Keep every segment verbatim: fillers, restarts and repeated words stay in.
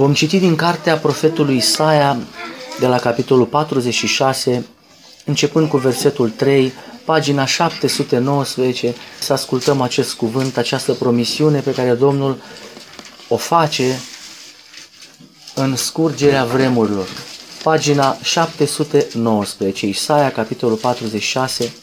Vom citi din cartea profetului Isaia, de la capitolul patruzeci și șase, începând cu versetul trei, pagina șapte sute nouăsprezece, să ascultăm acest cuvânt, această promisiune pe care Domnul o face în scurgerea vremurilor. Pagina șapte sute nouăsprezece, Isaia, capitolul patruzeci și șase,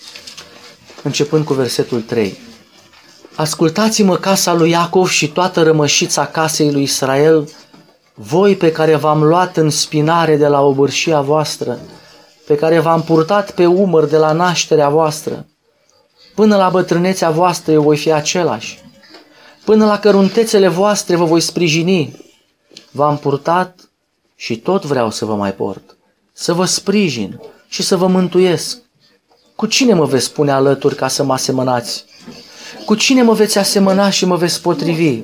începând cu versetul trei. Ascultați-mă, casa lui Iacov și toată rămășița casei lui Israel, voi pe care v-am luat în spinare de la obârșia voastră, pe care v-am purtat pe umăr de la nașterea voastră. Până la bătrânețea voastră eu voi fi același. Până la căruntețele voastre vă voi sprijini. V-am purtat și tot vreau să vă mai port, să vă sprijin și să vă mântuiesc. Cu cine mă veți pune alături ca să mă asemănați? Cu cine mă veți asemăna și mă veți potrivi?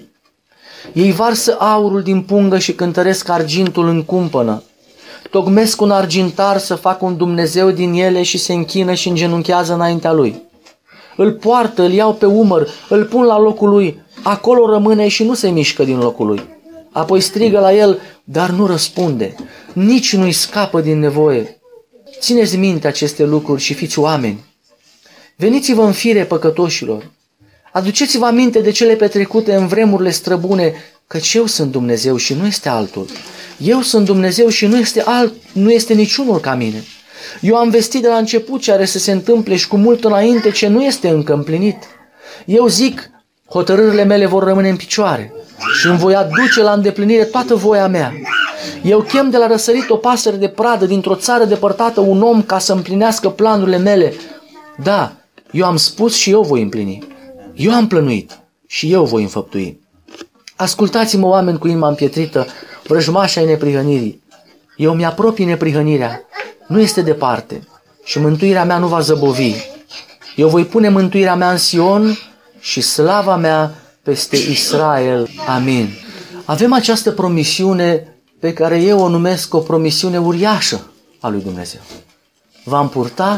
Ei varsă aurul din pungă și cântăresc argintul în cumpănă. Tocmesc un argintar să facă un Dumnezeu din ele și se închină și îngenunchează înaintea lui. Îl poartă, îl iau pe umăr, îl pun la locul lui, acolo rămâne și nu se mișcă din locul lui. Apoi strigă la el, dar nu răspunde, nici nu-i scapă din nevoie. Țineți minte aceste lucruri și fiți oameni. Veniți-vă în fire, păcătoșilor. Aduceți-vă aminte de cele petrecute în vremurile străbune, căci eu sunt Dumnezeu și nu este altul. Eu sunt Dumnezeu și nu este alt, nu este niciunul ca mine. Eu am vestit de la început ce are să se întâmple și cu mult înainte ce nu este încă împlinit. Eu zic, hotărârile mele vor rămâne în picioare și îmi voi aduce la îndeplinire toată voia mea. Eu chem de la răsărit o pasăre de pradă dintr-o țară depărtată un om ca să împlinească planurile mele. Da, eu am spus și eu voi împlini. Eu am plănuit și eu voi înfăptui. Ascultați-mă, oameni cu inima împietrită, vrăjmași ai neprihănirii. Eu mi-apropii neprihănirea, nu este departe și mântuirea mea nu va zăbovi. Eu voi pune mântuirea mea în Sion și slava mea peste Israel. Amin. Avem această promisiune pe care eu o numesc o promisiune uriașă a lui Dumnezeu. V-am purtat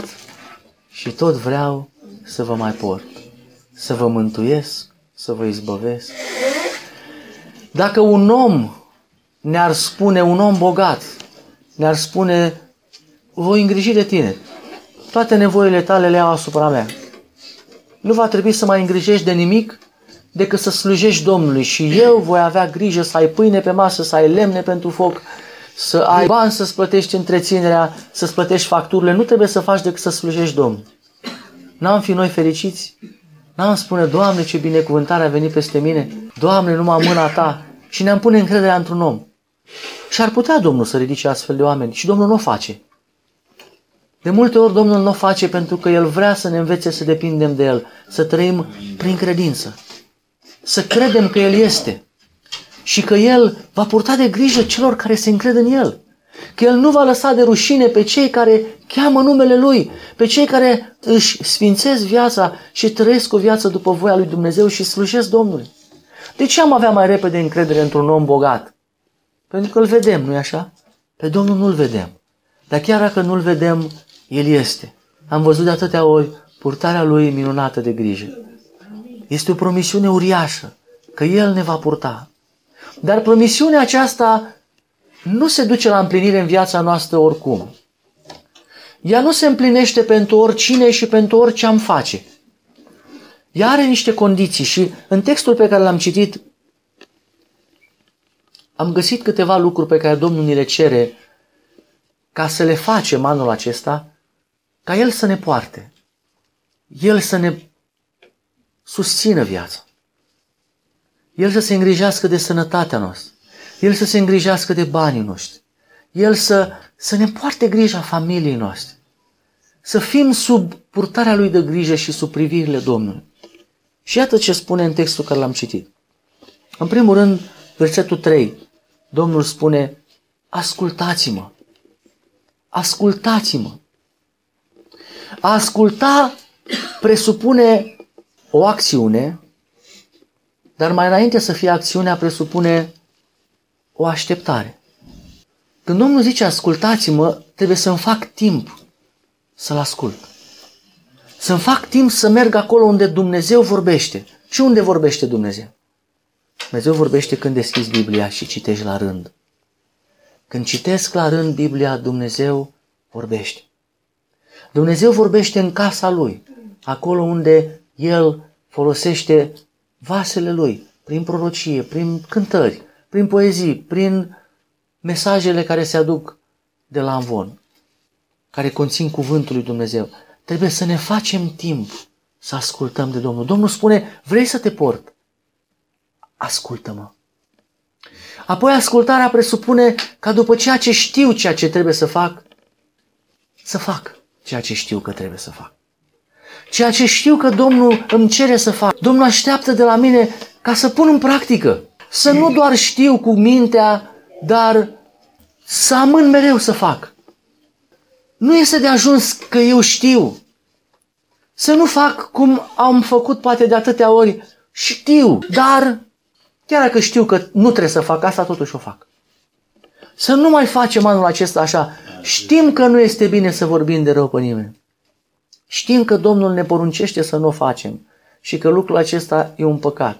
și tot vreau să vă mai port, să vă mântuiesc, să vă izbăvesc. Dacă un om ne-ar spune, un om bogat, ne-ar spune, voi îngriji de tine, toate nevoile tale le iau asupra mea. Nu va trebui să mai îngrijești de nimic decât să slujești Domnului și eu voi avea grijă să ai pâine pe masă, să ai lemne pentru foc, să ai bani să-ți plătești întreținerea, să-ți plătești facturile. Nu trebuie să faci decât să slujești Domnului. N-am fi noi fericiți? N-am spune, Doamne, ce binecuvântare a venit peste mine, Doamne, numai mâna Ta, și ne-am pune încrederea într-un om. Și ar putea Domnul să ridice astfel de oameni și Domnul nu o face. De multe ori Domnul nu o face pentru că El vrea să ne învețe să depindem de El, să trăim prin credință, să credem că El este și că El va purta de grijă celor care se încred în El, că El nu va lăsa de rușine pe cei care cheamă numele Lui, pe cei care își sfințesc viața și trăiesc o viață după voia lui Dumnezeu și slujesc Domnului. De ce am avea mai repede încredere într-un om bogat? Pentru că îl vedem, nu-i așa? Pe Domnul nu-l vedem. Dar chiar dacă nu-l vedem, El este. Am văzut de atâtea ori purtarea Lui minunată de grijă. Este o promisiune uriașă, că El ne va purta. Dar promisiunea aceasta nu se duce la împlinire în viața noastră oricum. Ea nu se împlinește pentru oricine și pentru orice am face. Ea are niște condiții și în textul pe care l-am citit am găsit câteva lucruri pe care Domnul ni le cere ca să le facem anul acesta, ca El să ne poarte, El să ne susțină viața, El să se îngrijească de sănătatea noastră, El să se îngrijească de banii noștri, El să, să ne poarte grija familiei noastre, să fim sub purtarea Lui de grijă și sub privirile Domnului. Și iată ce spune în textul care l-am citit. În primul rând, versetul trei, Domnul spune, ascultați-mă, ascultați-mă. A asculta presupune o acțiune, dar mai înainte să fie acțiunea presupune o așteptare. Când Domnul zice ascultați-mă, trebuie să-mi fac timp să-L ascult. Să-mi fac timp să merg acolo unde Dumnezeu vorbește. Și unde vorbește Dumnezeu? Dumnezeu vorbește când deschizi Biblia și citești la rând. Când citesc la rând Biblia, Dumnezeu vorbește. Dumnezeu vorbește în casa Lui, acolo unde El folosește vasele Lui, prin prorocie, prin cântări, prin poezii, prin mesajele care se aduc de la amvon, care conțin cuvântul lui Dumnezeu. Trebuie să ne facem timp să ascultăm de Domnul. Domnul spune, vrei să te port? Ascultă-mă. Apoi ascultarea presupune ca după ceea ce știu ceea ce trebuie să fac, să fac ceea ce știu că trebuie să fac. Ceea ce știu că Domnul îmi cere să fac. Domnul așteaptă de la mine ca să pun în practică. Să nu doar știu cu mintea, dar să amân mereu să fac. Nu este de ajuns că eu știu. Să nu fac cum am făcut poate de atâtea ori. Știu, dar chiar dacă știu că nu trebuie să fac asta, totuși o fac. Să nu mai facem anul acesta așa. Știm că nu este bine să vorbim de rău pe nimeni. Știm că Domnul ne poruncește să nu o facem și că lucrul acesta e un păcat.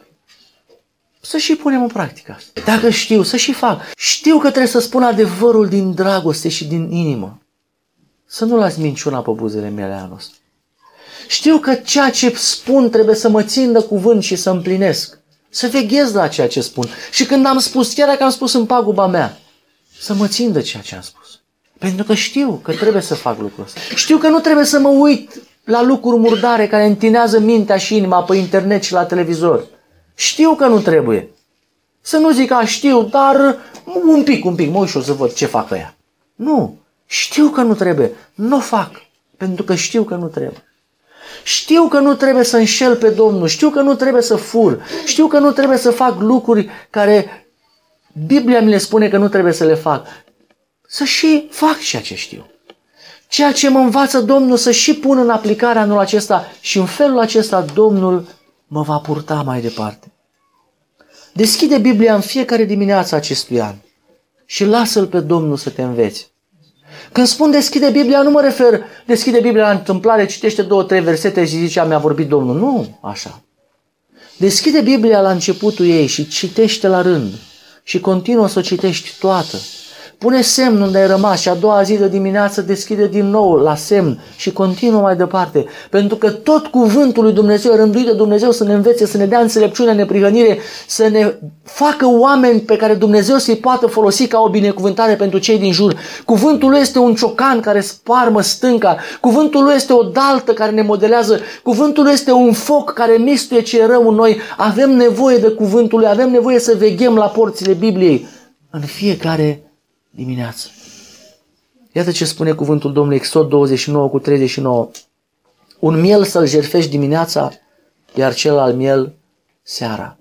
Să și punem în practică asta. Dacă știu, să și fac. Știu că trebuie să spun adevărul din dragoste și din inimă. Să nu las minciuna pe buzele mele anul ăsta. Știu că ceea ce spun trebuie să mă țin de cuvânt și să împlinesc. Să veghez la ceea ce spun. Și când am spus, chiar dacă am spus în paguba mea, să mă țin de ceea ce am spus. Pentru că știu că trebuie să fac lucrul ăsta. Știu că nu trebuie să mă uit la lucruri murdare care întinează mintea și inima pe internet și la televizor. Știu că nu trebuie. Să nu zic, a, știu, dar un pic, un pic, mă uit și o să văd ce fac ăia. Nu. Știu că nu trebuie. Nu o fac. Pentru că știu că nu trebuie. Știu că nu trebuie să înșel pe Domnul. Știu că nu trebuie să fur. Știu că nu trebuie să fac lucruri care Biblia mi le spune că nu trebuie să le fac. Să și fac ceea ce știu. Ceea ce mă învață Domnul să și pun în aplicare anul acesta și în felul acesta Domnul mă va purta mai departe. Deschide Biblia în fiecare dimineață acestui an și lasă-L pe Domnul să te înveți. Când spun deschide Biblia, nu mă refer deschide Biblia la întâmplare, citește două, trei versete și zice, mi-a vorbit Domnul. Nu așa. Deschide Biblia la începutul ei și citește la rând și continuă să o citești toată. Pune semn unde ai rămas și a doua zi de dimineață deschide din nou la semn și continuă mai departe. Pentru că tot cuvântul lui Dumnezeu e rânduit de Dumnezeu să ne învețe, să ne dea înțelepciune, neprihănire, să ne facă oameni pe care Dumnezeu să-i poată folosi ca o binecuvântare pentru cei din jur. Cuvântul lui este un ciocan care sparmă stânca. Cuvântul lui este o daltă care ne modelează. Cuvântul lui este un foc care mistuie ce e rău în noi. Avem nevoie de cuvântul lui, avem nevoie să veghem la porțile Bibliei în fiecare dimineață. Iată ce spune cuvântul Domnului, Exod douăzeci și nouă cu treizeci și nouă. Un miel să-l jertfești dimineața, iar celălalt miel seara.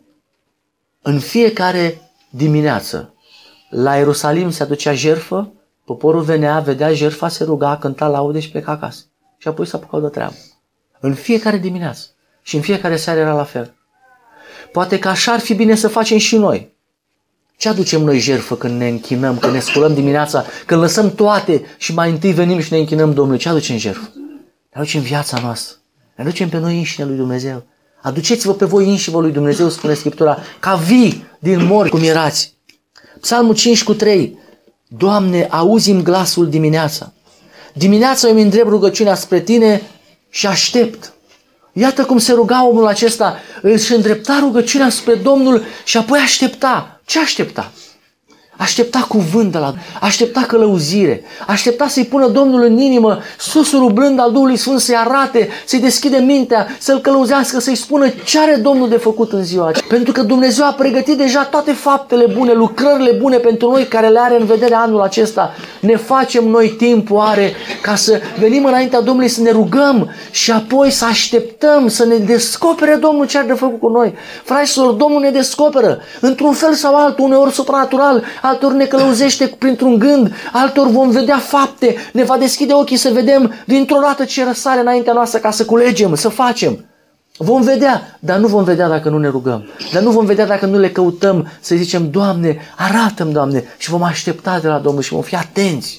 În fiecare dimineață, la Ierusalim se aducea jertfă, poporul venea, vedea jertfa, se ruga, cânta laude și pleca acasă. Și apoi se apucau de treabă. În fiecare dimineață. Și în fiecare seară era la fel. Poate că așa ar fi bine să facem și noi. Ce aducem noi jertfă când ne închinăm, când ne sculăm dimineața, când lăsăm toate și mai întâi venim și ne închinăm Domnului? Ce aducem jertfă? Ne aducem viața noastră. Ne aducem pe noi înșine lui Dumnezeu. Aduceți-vă pe voi înși vă lui Dumnezeu, spune Scriptura, ca vii din morți cum erați. Psalmul cinci cu trei. Doamne, auzi-mi glasul dimineața. Dimineața eu îmi îndrept rugăciunea spre Tine și aștept. Iată cum se ruga omul acesta, își îndrepta rugăciunea spre Domnul și apoi aștepta. Ce aștepta? Aștepta cuvânt de la aștepta călăuzire, aștepta să-i pună Domnul în inimă susurul blând al Duhului Sfânt, să-i arate, să-i deschide mintea, să-l călăuzească, să-i spună ce are Domnul de făcut în ziua aceea. Pentru că Dumnezeu a pregătit deja toate faptele bune, lucrările bune pentru noi care le are în vedere anul acesta. Ne facem noi timp oare ca să venim înaintea Domnului să ne rugăm și apoi să așteptăm să ne descopere Domnul ce are de făcut cu noi. Fraților, Domnul ne descoperă într-un fel sau altul, uneori supranatural, altor ne călăuzește printr-un gând, altor vom vedea fapte, ne va deschide ochii să vedem dintr-o dată ce răsare înaintea noastră ca să culegem, să facem. Vom vedea, dar nu vom vedea dacă nu ne rugăm, dar nu vom vedea dacă nu le căutăm, să zicem, Doamne, arată-mi, Doamne, și vom aștepta de la Domnul și vom fi atenți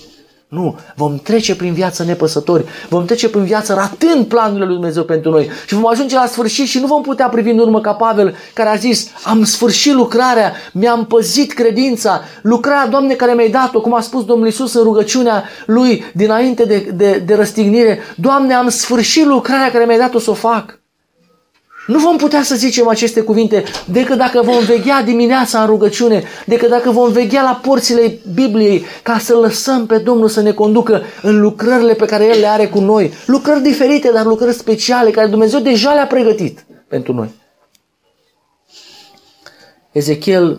Nu, vom trece prin viață nepăsători, vom trece prin viață ratând planurile lui Dumnezeu pentru noi și vom ajunge la sfârșit și nu vom putea privi în urmă ca Pavel, care a zis, am sfârșit lucrarea, mi-am păzit credința, lucrarea, Doamne, care mi-ai dat-o, cum a spus Domnul Iisus în rugăciunea lui dinainte de, de, de răstignire, Doamne, am sfârșit lucrarea care mi-ai dat-o să o fac. Nu vom putea să zicem aceste cuvinte decât dacă vom veghea dimineața în rugăciune, decât dacă vom veghea la porțile Bibliei ca să lăsăm pe Domnul să ne conducă în lucrările pe care El le are cu noi. Lucrări diferite, dar lucrări speciale care Dumnezeu deja le-a pregătit pentru noi. Ezechiel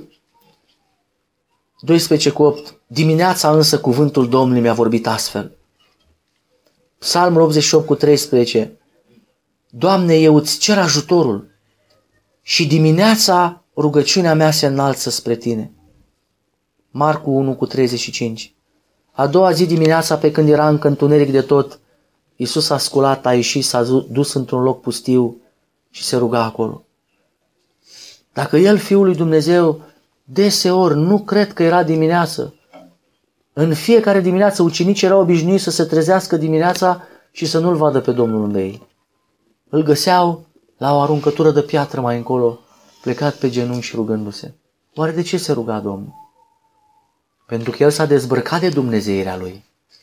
doisprezece cu opt. Dimineața însă cuvântul Domnului mi-a vorbit astfel. Psalmul optzeci și opt cu treisprezece. Doamne, eu îți cer ajutorul și dimineața rugăciunea mea se înalță spre Tine. Marcu unu cu treizeci și cinci. A doua zi dimineața, pe când era încă întuneric de tot, Iisus a sculat, a ieșit, s-a dus într-un loc pustiu și se ruga acolo. Dacă El, Fiul lui Dumnezeu, deseori nu cred că era dimineață. În fiecare dimineață ucenicii erau obișnuiți să se trezească dimineața și să nu-L vadă pe Domnul lângă ei. Îl găseau la o aruncătură de piatră mai încolo, plecat pe genunchi și rugându-se. Oare de ce se ruga Domnul? Pentru că El s-a dezbrăcat de dumnezeirea Lui.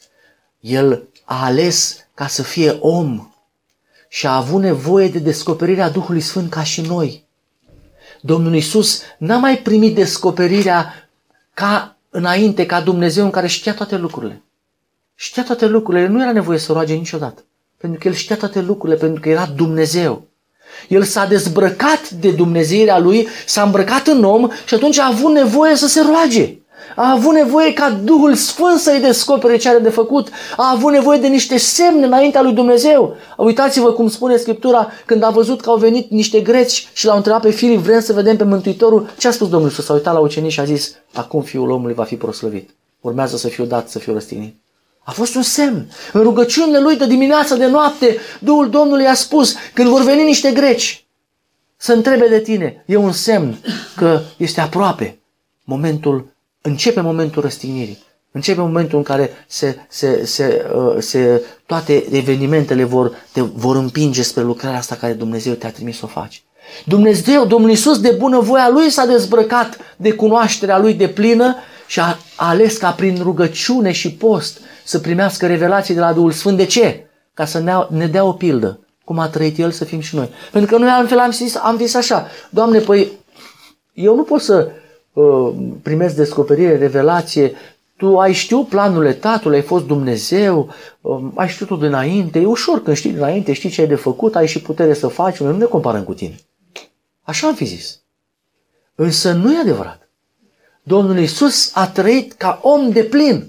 El a ales ca să fie om și a avut nevoie de descoperirea Duhului Sfânt ca și noi. Domnul Iisus n-a mai primit descoperirea ca înainte, ca Dumnezeu în care știa toate lucrurile. Știa toate lucrurile, nu era nevoie să roage niciodată. Pentru că El știa toate lucrurile, pentru că era Dumnezeu. El s-a dezbrăcat de dumnezeirea Lui, s-a îmbrăcat în om și atunci a avut nevoie să se roage. A avut nevoie ca Duhul Sfânt să-i descopere ce are de făcut. A avut nevoie de niște semne înaintea lui Dumnezeu. Uitați-vă cum spune Scriptura, când a văzut că au venit niște greci și l-au întrebat pe Filip, vrem să vedem pe Mântuitorul. Ce a spus Domnul Iisus? S-a uitat la ucenici și a zis, acum Fiul omului va fi proslăvit. Urmează să fiu dat, să fiu răstignit. A fost un semn. În rugăciunile lui de dimineață, de noapte, Duhul Domnului a spus, când vor veni niște greci să întrebe de tine, e un semn că este aproape momentul, începe momentul răstignirii. Începe momentul în care se, se, se, uh, se, toate evenimentele vor, te vor împinge spre lucrarea asta care Dumnezeu te-a trimis să o faci. Dumnezeu, Domnul Iisus, de bunăvoia Lui s-a dezbrăcat de cunoașterea Lui de plină și a ales ca prin rugăciune și post să primească revelații de la Duhul Sfânt. De ce? Ca să ne dea o pildă. Cum a trăit El, să fim și noi. Pentru că noi altfel am zis, am zis așa, Doamne, păi eu nu pot să uh, primesc descoperire, revelație, Tu ai știut planurile Tatălui, ai fost Dumnezeu, uh, ai știut tot dinainte, e ușor când știi dinainte, știi ce ai de făcut, ai și putere să faci, noi nu ne comparăm cu Tine. Așa am fi zis. Însă nu e adevărat. Domnul Iisus a trăit ca om de plin.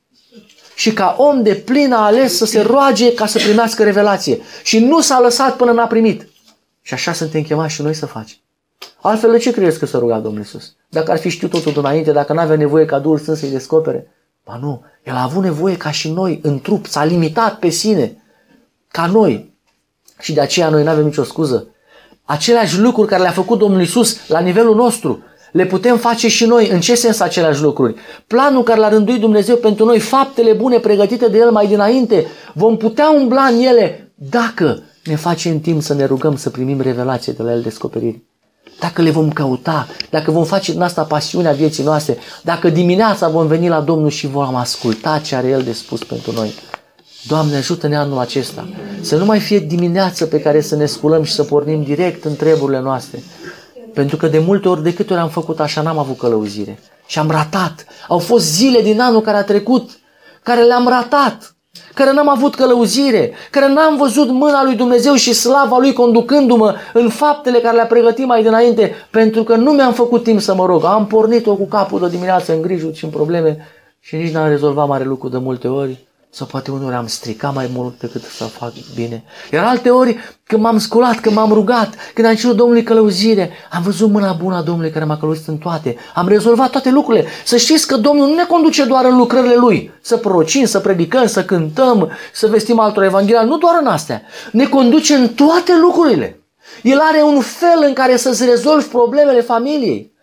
Și ca om de plin a ales să se roage ca să primească revelație. Și nu s-a lăsat până n-a primit. Și așa suntem chemați și noi să facem. Altfel, de ce crezi că s-a rugat Domnul Iisus? Dacă ar fi știut totul dinainte, dacă n-avea nevoie ca Duhul Sfânt să-i descopere. Ba nu, El a avut nevoie ca și noi, în trup, s-a limitat pe sine, ca noi. Și de aceea noi n-avem nicio scuză. Aceleași lucruri care le-a făcut Domnul Iisus la nivelul nostru, le putem face și noi. În ce sens aceleași lucruri? Planul care l-a rânduit Dumnezeu pentru noi, faptele bune pregătite de El mai dinainte, vom putea umbla în ele dacă ne facem timp să ne rugăm să primim revelație de la El, descoperiri. Dacă le vom căuta, dacă vom face din asta pasiunea vieții noastre, dacă dimineața vom veni la Domnul și vom asculta ce are El de spus pentru noi. Doamne, ajută-ne anul acesta să nu mai fie dimineață pe care să ne sculăm și să pornim direct în treburile noastre. Pentru că de multe ori, de câte ori am făcut așa, n-am avut călăuzire. Și am ratat. Au fost zile din anul care a trecut, care le-am ratat, care n-am avut călăuzire, care n-am văzut mâna lui Dumnezeu și slava Lui conducându-mă în faptele care le-a pregătit mai dinainte, pentru că nu mi-am făcut timp să mă rog. Am pornit-o cu capul de dimineață în grijuri și în probleme și nici n-am rezolvat mare lucru de multe ori. Sau poate uneori am stricat mai mult decât să fac bine. Iar alte ori, când m-am sculat, când m-am rugat, când am cerut Domnului călăuzire, am văzut mâna bună a Domnului care m-a călăuzit în toate. Am rezolvat toate lucrurile. Să știți că Domnul nu ne conduce doar în lucrările Lui. Să prorocim, să predicăm, să cântăm, să vestim altor evanghelia. Nu doar în astea. Ne conduce în toate lucrurile. El are un fel în care să-ți rezolvi problemele familiei.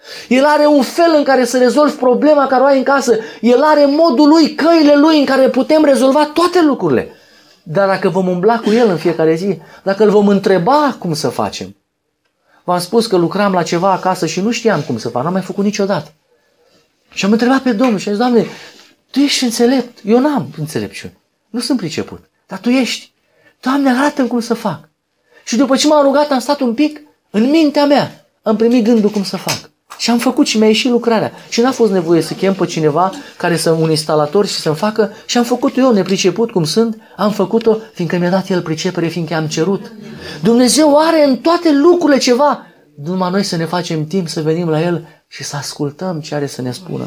El are un fel în care să rezolvi problema care o ai în casă. El are modul lui, căile lui în care putem rezolva toate lucrurile. Dar dacă vom umbla cu el în fiecare zi, dacă îl vom întreba cum să facem. V-am spus că lucram la ceva acasă și nu știam cum să fac, n-am mai făcut niciodată. Și am întrebat pe Domnul și am zis, Doamne, Tu ești înțelept, eu n-am înțelepciune, nu sunt priceput, dar Tu ești. Doamne, arată-mi cum să fac. Și după ce m-am rugat, am stat un pic, în mintea mea am primit gândul cum să fac. Și am făcut și mi-a ieșit lucrarea. Și n-a fost nevoie să chem pe cineva care să un instalator și să-mi facă. Și am făcut eu, nepriceput cum sunt, am făcut-o fiindcă mi-a dat El pricepere, fiindcă am cerut. Dumnezeu are în toate lucrurile ceva. Numai noi să ne facem timp să venim la El și să ascultăm ce are să ne spună.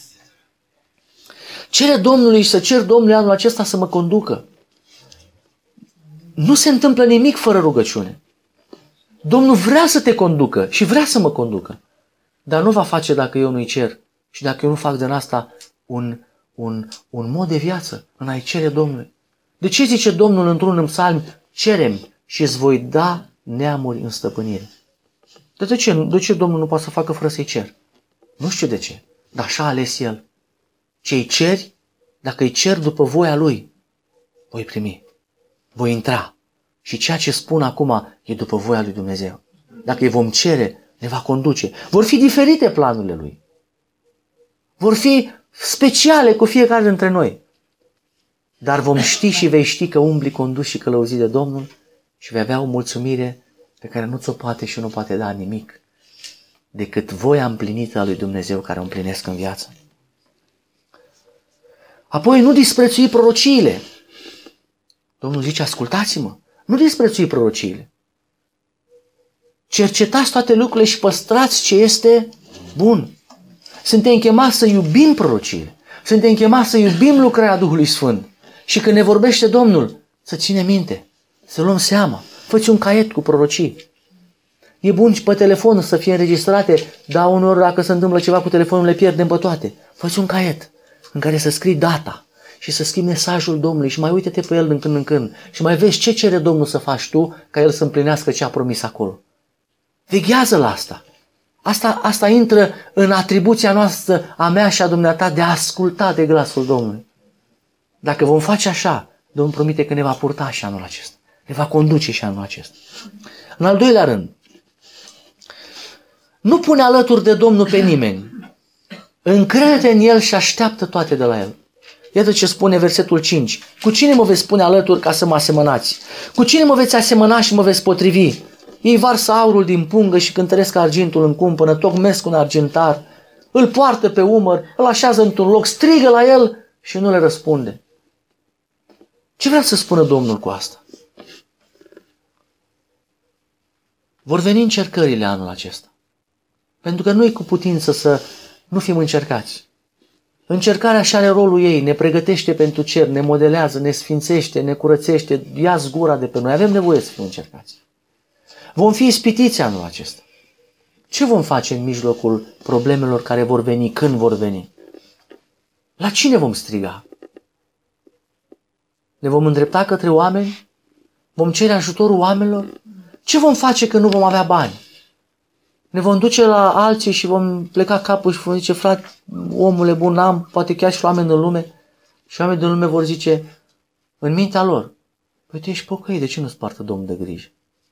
Cere Domnului și să cer Domnului anul acesta să mă conducă. Nu se întâmplă nimic fără rugăciune. Domnul vrea să te conducă și vrea să mă conducă. Dar nu va face dacă eu nu-i cer și dacă eu nu fac din asta un, un, un mod de viață în a-i cere Domnului. De ce zice Domnul într-un în psalm, cerem și îți voi da neamuri în stăpânire? De, de, ce? de ce Domnul nu poate să facă fără să-i cer? Nu știu de ce, dar așa a ales El. Ce-i ceri, dacă îi cer după voia Lui, voi primi, voi intra. Și ceea ce spun acum e după voia lui Dumnezeu. Dacă îi vom cere, ne va conduce. Vor fi diferite planurile Lui. Vor fi speciale cu fiecare dintre noi. Dar vom ști și vei ști că umbli condus și călăuzit de Domnul și vei avea o mulțumire pe care nu ți-o poate și nu poate da nimic decât voia împlinită a lui Dumnezeu care o împlinesc în viață. Apoi nu disprețui prorociile. Domnul zice, ascultați-mă, nu disprețui prorociile. Cercetați toate lucrurile și păstrați ce este bun. Suntem chemați să iubim prorociile. Suntem chemați să iubim lucrarea Duhului Sfânt. Și când ne vorbește Domnul, să ținem minte, să luăm seama. Fă-ți un caiet cu prorocii. E bun și pe telefon să fie înregistrate, dar uneori dacă se întâmplă ceva cu telefonul le pierdem pe toate. Fă-ți un caiet în care să scrii data și să scrii mesajul Domnului și mai uite-te pe el din când în când și mai vezi ce cere Domnul să faci tu ca El să împlinească ce a promis acolo. Veghează la asta. Asta, asta intră în atribuția noastră, a mea și a dumneata, de a asculta de glasul Domnului. Dacă vom face așa, Domnul promite că ne va purta și anul acesta. Ne va conduce și anul acesta. În al doilea rând, nu pune alături de Domnul pe nimeni. Încrede în El și așteaptă toate de la El. Iată ce spune versetul cinci. Cu cine mă veți pune alături ca să mă asemănați? Cu cine mă veți asemăna și mă veți potrivi? Ei varsă aurul din pungă și cântăresc argintul în cumpănă, tocmesc un argintar, îl poartă pe umăr, îl așează într-un loc, strigă la el și nu le răspunde. Ce vrea să spună Domnul cu asta? Vor veni încercările anul acesta. Pentru că nu e cu putință să nu fim încercați. Încercarea și are rolul ei, ne pregătește pentru cer, ne modelează, ne sfințește, ne curățește, ia zgura de pe noi. Avem nevoie să fim încercați. Vom fi ispitiți anul acesta. Ce vom face în mijlocul problemelor care vor veni, când vor veni? La cine vom striga? Ne vom îndrepta către oameni? Vom cere ajutorul oamenilor? Ce vom face când nu vom avea bani? Ne vom duce la alții și vom pleca capul și vom zice, frate, omule bun, n-am, poate chiar și oameni din lume. Și oamenii din lume vor zice, în mintea lor, păi tu ești pocăit, de ce nu-ți poartă Domnul de grijă?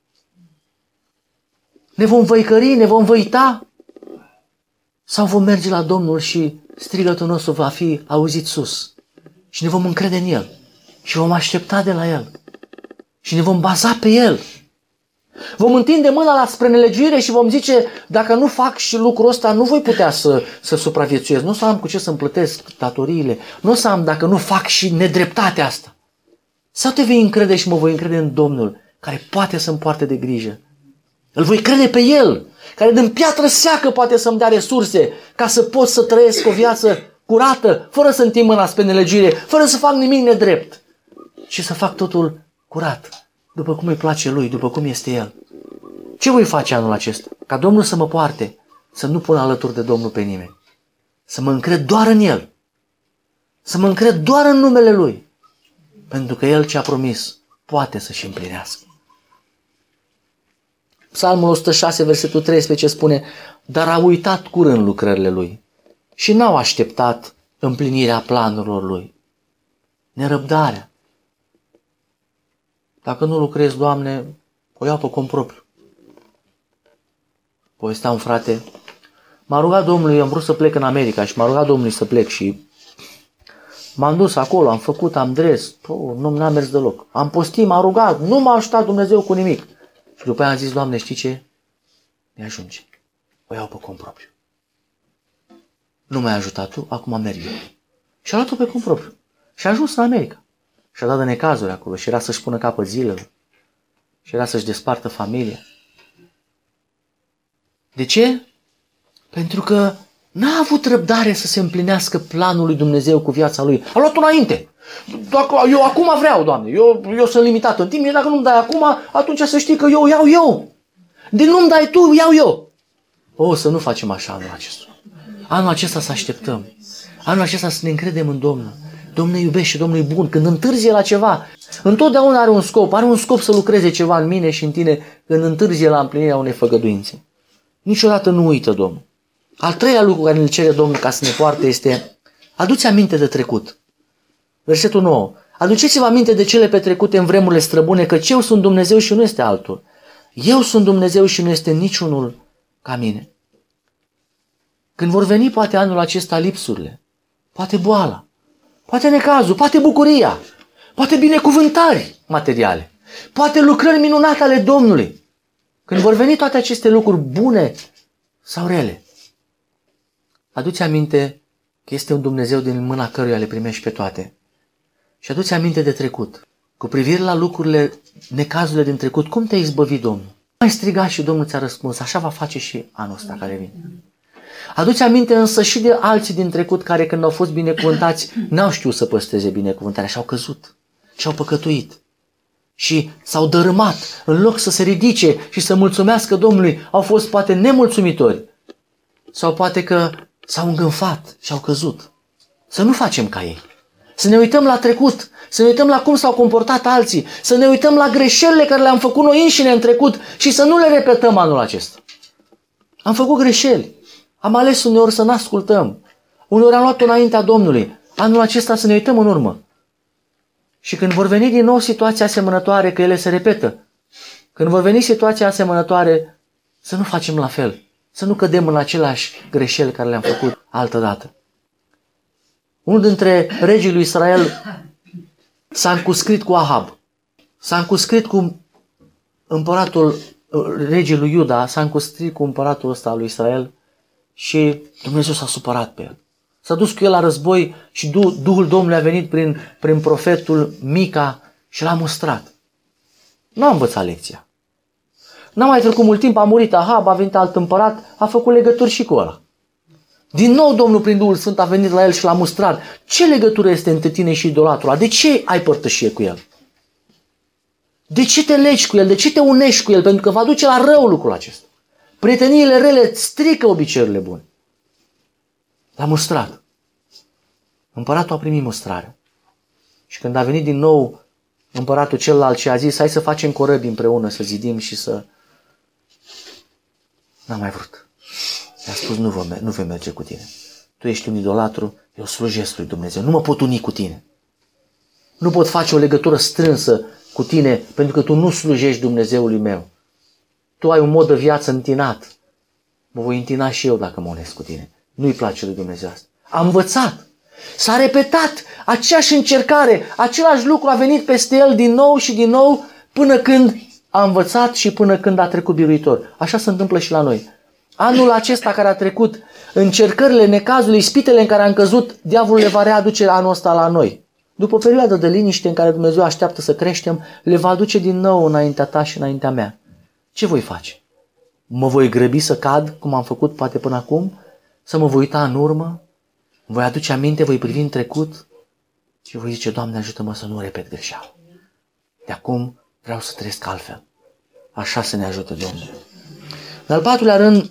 Ne vom văicări, ne vom văita? Sau vom merge la Domnul și strigătul nostru va fi auzit sus? Și ne vom încrede în El. Și vom aștepta de la El. Și ne vom baza pe El. Vom întinde mâna la spre nelegiuire și vom zice, dacă nu fac și lucrul ăsta, nu voi putea să, să supraviețuiesc. Nu o să am cu ce să-mi plătesc datoriile. Nu o să am dacă nu fac și nedreptatea asta. Sau te vei încrede și mă voi încrede în Domnul, care poate să-mi poarte de grijă. Îl voi crede pe El, care din piatră seacă poate să-mi dea resurse ca să pot să trăiesc o viață curată, fără să întind mâna spre nelegiuire, fără să fac nimic nedrept, și să fac totul curat, după cum îi place Lui, după cum este El. Ce voi face anul acesta? Ca Domnul să mă poarte, să nu pun alături de Domnul pe nimeni. Să mă încred doar în El. Să mă încred doar în numele Lui. Pentru că El ce a promis poate să-și împlinească. Psalmul o sută șase, versetul treisprezece spune: dar a uitat curând lucrările lui și n-au așteptat împlinirea planurilor lui. Nerăbdarea. Dacă nu lucrezi, Doamne, o iau pe cont propriu. Povestea un frate, m-a rugat Domnului, am vrut să plec în America și m-a rugat Domnului să plec și m-am dus acolo, am făcut, am dres, oh, nu n-a mers deloc. Am postit, m-a rugat, nu m-a ajutat Dumnezeu cu nimic. Și după aia am zis: Doamne, știi ce? Mi ajunge. O iau pe cont propriu. Nu m-ai ajutat tu, acum merg eu. Și a luat-o pe cont propriu. Și a ajuns în America. Și a dat de necazuri acolo și era să-și pună capăt zilele. Și era să-și despartă familia. De ce? Pentru că n-a avut răbdare să se împlinească planul lui Dumnezeu cu viața lui. A luat-o înainte. Dacă eu acum vreau, Doamne, eu, eu sunt limitat în timp, dacă nu-mi dai acum, atunci să știi că eu iau eu. De nu-mi dai tu, iau eu. O, să nu facem așa anul acesta. Anul acesta să așteptăm. Anul acesta să ne încredem în Domnul. Domnul ne iubește, Domnul e bun. Când întârzie la ceva, întotdeauna are un scop. Are un scop să lucreze ceva în mine și în tine când întârzie la împlinirea unei făgăduințe. Niciodată nu uită Domnul. Al treilea lucru care ne cere Domnul ca să ne poarte este: adu-ți aminte de trecut. Versetul nouă. Aduceți-vă aminte de cele petrecute în vremurile străbune, căci eu sunt Dumnezeu și nu este altul. Eu sunt Dumnezeu și nu este niciunul ca mine. Când vor veni poate anul acesta lipsurile, poate boala, poate necazul, poate bucuria, poate binecuvântări materiale, poate lucrări minunate ale Domnului. Când vor veni toate aceste lucruri bune sau rele, adu-ți aminte că este un Dumnezeu din mâna căruia le primești pe toate. Și adu-ți aminte de trecut. Cu privire la lucrurile, necazurile din trecut, cum te-ai izbăvit Domnul? Ai strigat și Domnul ți-a răspuns. Așa va face și anul ăsta care vine. Adu-ți aminte însă și de alții din trecut care când au fost binecuvântați n-au știut să păstreze binecuvântarea și au căzut și au păcătuit. Și s-au dărâmat. În loc să se ridice și să mulțumească Domnului, au fost poate nemulțumitori. Sau poate că s-au îngânfat și au căzut. Să nu facem ca ei. Să ne uităm la trecut, să ne uităm la cum s-au comportat alții, să ne uităm la greșelile care le-am făcut noi înșine în trecut și să nu le repetăm anul acesta. Am făcut greșeli, am ales uneori să nu ascultăm, uneori am luat-o înaintea Domnului. Anul acesta să ne uităm în urmă. Și când vor veni din nou situații asemănătoare, că ele se repetă, când vor veni situații asemănătoare, să nu facem la fel, să nu cădem în aceleași greșeli care le-am făcut altădată. Unul dintre regii lui Israel s-a încuscrit cu Ahab. S-a încuscrit cu împăratul, regii lui Iuda, s-a încuscrit cu împăratul ăsta lui Israel și Dumnezeu s-a supărat pe el. S-a dus cu el la război și Duhul Domnului a venit prin, prin profetul Mica și l-a mustrat. Nu a învățat lecția. N-a mai trecut mult timp, a murit Ahab, a venit alt împărat, a făcut legături și cu ăla. Din nou Domnul prin Duhul Sfânt a venit la el și l-a mustrat. Ce legătură este între tine și idolatrul? De ce ai părtășie cu el? De ce te legi cu el? De ce te unești cu el? Pentru că va duce la rău lucrul acesta. Prieteniile rele strică obiceiurile bune. L-a mustrat. Împăratul a primit mustrarea. Și când a venit din nou împăratul celălalt și a zis: hai să facem corăbii împreună, să zidim și să... N-a mai vrut. I-a spus: nu, vă, nu voi merge cu tine. Tu ești un idolatru, eu slujesc lui Dumnezeu. Nu mă pot uni cu tine. Nu pot face o legătură strânsă cu tine pentru că tu nu slujești Dumnezeului meu. Tu ai un mod de viață întinat. Mă voi întina și eu dacă mă unesc cu tine. Nu-i place lui Dumnezeu asta. A învățat. S-a repetat aceeași încercare. Același lucru a venit peste el din nou și din nou până când a învățat și până când a trecut biruitor. Așa se întâmplă și la noi. Anul acesta care a trecut, încercările, necazurile, ispitele în care am căzut, diavolul le va readuce anul ăsta la noi. După o perioadă de liniște în care Dumnezeu așteaptă să creștem, le va aduce din nou înaintea ta și înaintea mea. Ce voi face? Mă voi grăbi să cad, cum am făcut poate până acum? Să mă voi uita în urmă? Voi aduce aminte, voi privi în trecut? Și voi zice: Doamne, ajută-mă să nu repet greșeala. De acum vreau să trăiesc altfel. Așa să ne ajute Domnul. În al patrulea rând,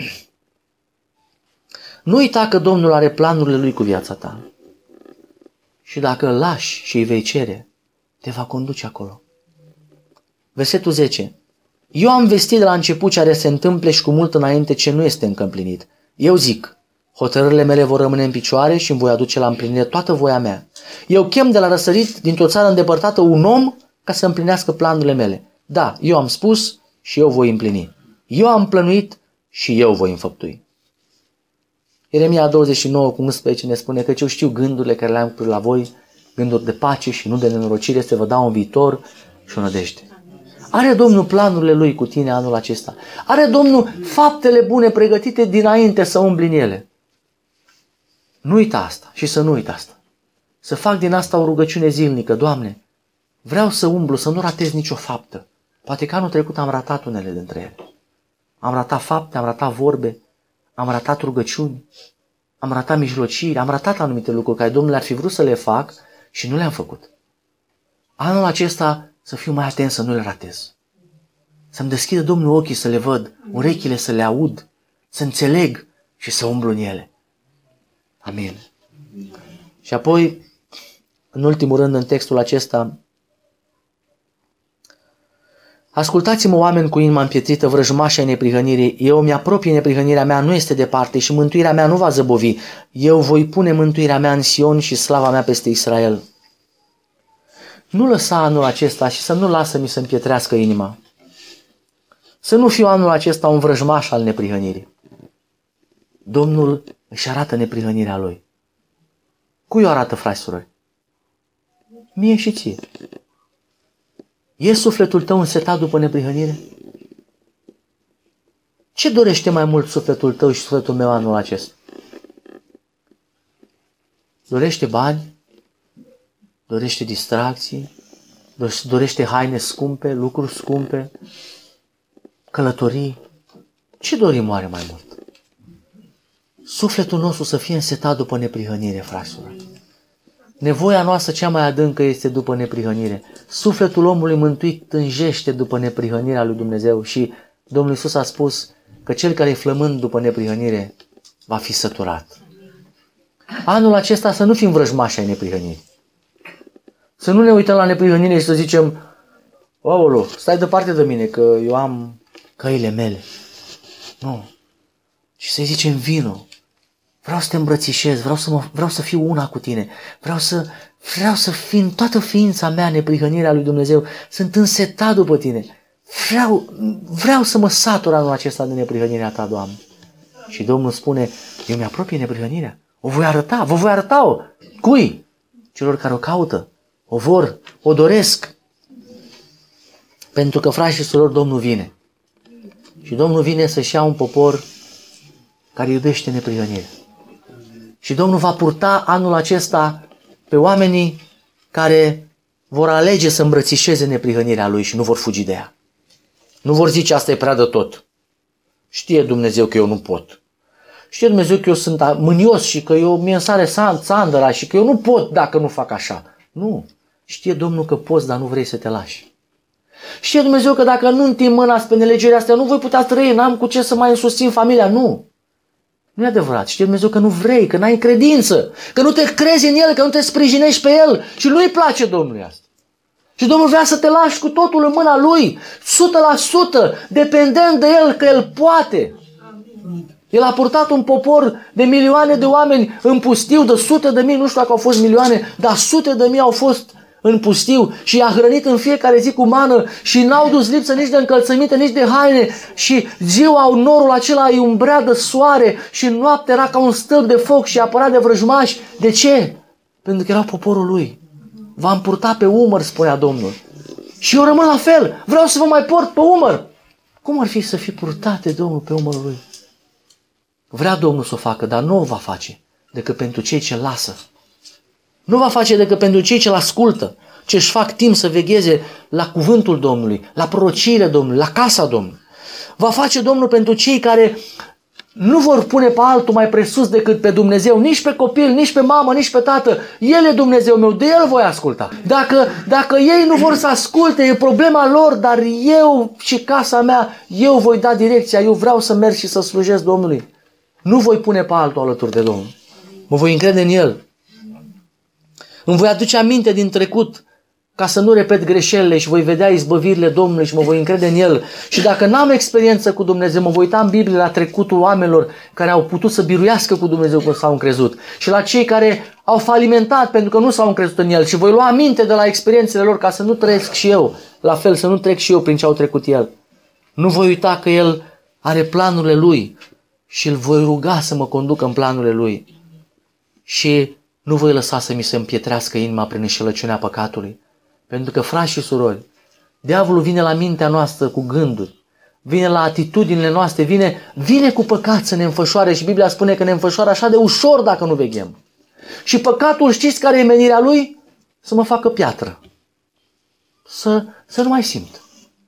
nu uita că Domnul are planurile Lui cu viața ta. Și dacă îl lași și îi vei cere, te va conduce acolo. Versetul zece. Eu am vestit de la început ce are să se întâmple și cu mult înainte ce nu este încă împlinit. Eu zic, hotărârile mele vor rămâne în picioare și îmi voi aduce la împlinire toată voia mea. Eu chem de la răsărit dintr-o țară îndepărtată un om ca să împlinească planurile mele. Da, eu am spus și eu voi împlini. Eu am plănuit și eu voi înfăptui. Ieremia douăzeci și nouă cu unsprezece ne spune că eu știu gândurile care le-am la voi, gânduri de pace și nu de nenorocire, să vă dau un viitor și o nădejde. Are Domnul planurile Lui cu tine anul acesta. Are Domnul faptele bune pregătite dinainte să umbli în ele. Nu uita asta și să nu uita asta. Să fac din asta o rugăciune zilnică. Doamne, vreau să umblu, să nu ratez nicio faptă. Poate că anul trecut am ratat unele dintre ele. Am ratat fapte, am ratat vorbe, am ratat rugăciuni, am ratat mijlociri, am ratat anumite lucruri care Domnul ar fi vrut să le fac și nu le-am făcut. Anul acesta să fiu mai atent să nu le ratez. Să-mi deschidă Domnul ochii să le văd, urechile să le aud, să înțeleg și să umblu în ele. Amin. Și apoi, în ultimul rând, în textul acesta, ascultați-mă, oameni cu inima împietrită, vrăjmași ai neprihănirii, eu mi-apropie neprihănirea mea, nu este departe și mântuirea mea nu va zăbovi. Eu voi pune mântuirea mea în Sion și slava mea peste Israel. Nu lăsa anul acesta și să nu lasă mi să împietrească inima. Să nu fiu anul acesta un vrăjmaș al neprihănirii. Domnul își arată neprihănirea Lui. Cui o arată, frați surori? Mie și ție. E sufletul tău însetat după neprihănire? Ce dorește mai mult sufletul tău și sufletul meu anul acesta? Dorește bani? Dorește distracții? Dorește haine scumpe, lucruri scumpe? Călătorii? Ce dorim oare mai mult? Sufletul nostru să fie însetat după neprihănire, fraților. Nevoia noastră cea mai adâncă este după neprihănire. Sufletul omului mântuit tânjește după neprihănirea lui Dumnezeu și Domnul Iisus a spus că cel care e flămând după neprihănire va fi săturat. Anul acesta să nu fim vrăjmași ai neprihănirii. Să nu ne uităm la neprihănire și să zicem, aoleu, stai departe de mine că eu am căile mele. Nu. Și să-i zicem, vino. Vreau să te îmbrățișez, vreau să, mă, vreau să fiu una cu tine, vreau să, vreau să fii în toată ființa mea neprihănirea lui Dumnezeu, sunt însetat după tine, vreau, vreau să mă satur anul acesta de neprihănirea ta, Doamne. Și Domnul spune, eu mi-apropie neprihănirea, o voi arăta, vă voi arăta-o. Cui? Celor care o caută, o vor, o doresc. Pentru că, frați și surori, Domnul vine. Și Domnul vine să-și ia un popor care iubește neprihănirea. Și Domnul va purta anul acesta pe oamenii care vor alege să îmbrățișeze neprihănirea Lui și nu vor fugi de ea. Nu vor zice, asta e prea de tot. Știe Dumnezeu că eu nu pot. Știe Dumnezeu că eu sunt mânios și că eu mi-e însare țandăra și că eu nu pot dacă nu fac așa. Nu. Știe Domnul că poți, dar nu vrei să te lași. Știe Dumnezeu că dacă nu întind mâna spre nelegerea astea, nu voi putea trăi, n-am cu ce să mai susțin familia. Nu. Nu e adevărat. Știe Dumnezeu că nu vrei, că n-ai credință, că nu te crezi în El, că nu te sprijinești pe El și nu-i place Domnului asta. Și Domnul vrea să te lași cu totul în mâna Lui, o sută la sută, dependent de El, că El poate. El a purtat un popor de milioane de oameni în pustiu, de sute de mii, nu știu dacă au fost milioane, dar sute de mii au fost în pustiu și i-a hrănit în fiecare zi cu mană și n-au dus lipsă nici de încălțăminte, nici de haine și ziua au norul acela îi umbrea de soare și noaptea era ca un stâlp de foc și apăra de vrăjmași. De ce? Pentru că era poporul Lui. V-am purtat pe umăr, spunea Domnul. Și eu rămân la fel. Vreau să vă mai port pe umăr. Cum ar fi să fi purtate Domnul pe umărul Lui? Vrea Domnul să o facă, dar nu o va face decât pentru cei ce lasă. Nu va face decât pentru cei ce-L ascultă, ce își fac timp să vegheze la cuvântul Domnului, la prorociile Domnului, la casa Domnului. Va face Domnul pentru cei care nu vor pune pe altul mai presus decât pe Dumnezeu, nici pe copil, nici pe mamă, nici pe tată. El e Dumnezeu meu, de El voi asculta. Dacă, dacă ei nu vor să asculte, e problema lor, dar eu și casa mea, eu voi da direcția, eu vreau să merg și să slujesc Domnului. Nu voi pune pe altul alături de Domnul. Mă voi încrede în El. Îmi voi aduce aminte din trecut ca să nu repet greșelile și voi vedea izbăvirile Domnului și mă voi încrede în El. Și dacă n-am experiență cu Dumnezeu, mă voi uita în Biblie la trecutul oamenilor care au putut să biruiască cu Dumnezeu când s-au încrezut și la cei care au falimentat pentru că nu s-au încrezut în El și voi lua aminte de la experiențele lor ca să nu trăiesc și eu, la fel, să nu trec și eu prin ce au trecut El. Nu voi uita că El are planurile Lui și îl voi ruga să mă conducă în planurile Lui. Și nu voi lăsa să mi se împietrească inima prin înșelăciunea păcatului. Pentru că, frați și surori, diavolul vine la mintea noastră cu gânduri, vine la atitudinile noastre, vine, vine cu păcat să ne înfășoare și Biblia spune că ne înfășoară așa de ușor dacă nu veghem. Și păcatul, știți care e menirea lui? Să mă facă piatră. Să, să nu mai simt.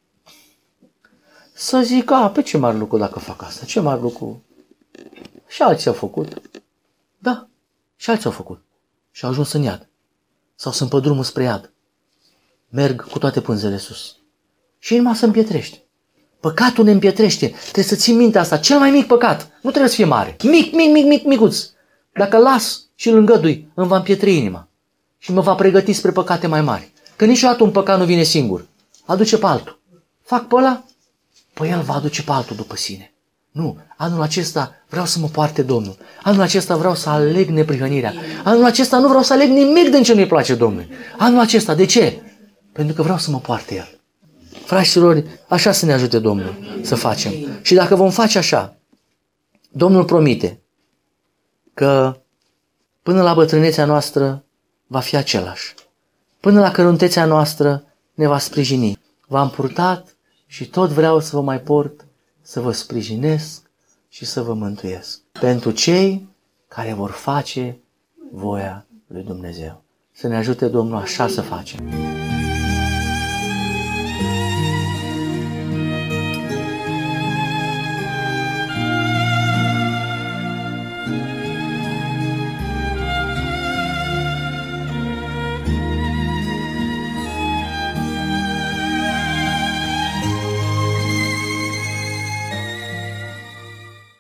Să zic, a, pe ce mare lucru dacă fac asta? Ce mare lucru? Și alții au făcut. Da, și alții au făcut. Și au ajuns în iad. Sau sunt pe drumul spre iad. Merg cu toate pânzele sus. Și inima se împietrește. Păcatul ne împietrește. Trebuie să ții minte asta. Cel mai mic păcat. Nu trebuie să fie mare. Mic, mic, mic, mic, micuț. Dacă las și îl îngădui, îmi va împietri inima. Și mă va pregăti spre păcate mai mari. Că niciodată un păcat nu vine singur. Aduce pe altul. Fac pe ăla? Păi el va aduce pe altul după sine. Nu, anul acesta vreau să mă poarte Domnul. Anul acesta vreau să aleg neprihănirea. Anul acesta nu vreau să aleg nimic din ce nu-i place Domnului. Anul acesta, de ce? Pentru că vreau să mă poarte El. Fraților, așa să ne ajute Domnul să facem. Și dacă vom face așa, Domnul promite că până la bătrânețea noastră va fi același. Până la căruntețea noastră ne va sprijini. V-am purtat și tot vreau să vă mai port, să vă sprijinesc și să vă mântuiesc. Pentru cei care vor face voia lui Dumnezeu. Să ne ajute Domnul așa să facem.